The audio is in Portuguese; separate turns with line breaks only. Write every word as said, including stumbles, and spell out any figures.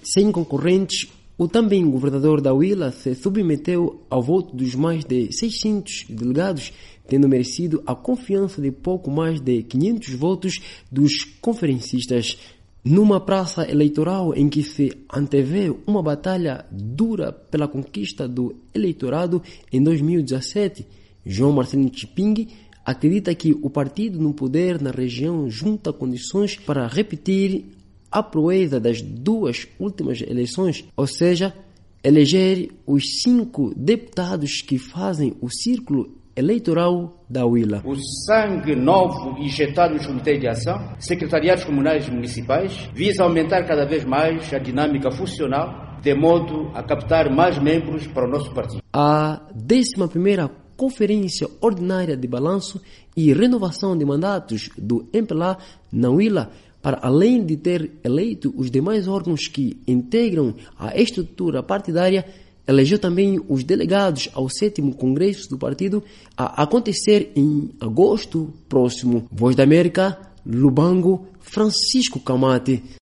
sem concorrentes, o também governador da Huila se submeteu ao voto dos mais de seiscentos delegados, tendo merecido a confiança de pouco mais de quinhentos votos dos conferencistas. Numa praça eleitoral em que se antevê uma batalha dura pela conquista do eleitorado em dois mil e dezessete, João Marcelino Chipingue acredita que o partido no poder na região junta condições para repetir a proeza das duas últimas eleições, ou seja, eleger os cinco deputados que fazem o círculo eleitoral da Huila.
O sangue novo injetado nos comitês de ação, secretariados comunais e municipais, visa aumentar cada vez mais a dinâmica funcional, de modo a captar mais membros para o nosso partido.
A décima primeira Conferência Ordinária de Balanço e Renovação de Mandatos do M P L A na Huila, para além de ter eleito os demais órgãos que integram a estrutura partidária, elegeu também os delegados ao sétimo Congresso do partido a acontecer em agosto próximo. Voz da América, Lubango, Francisco Camate.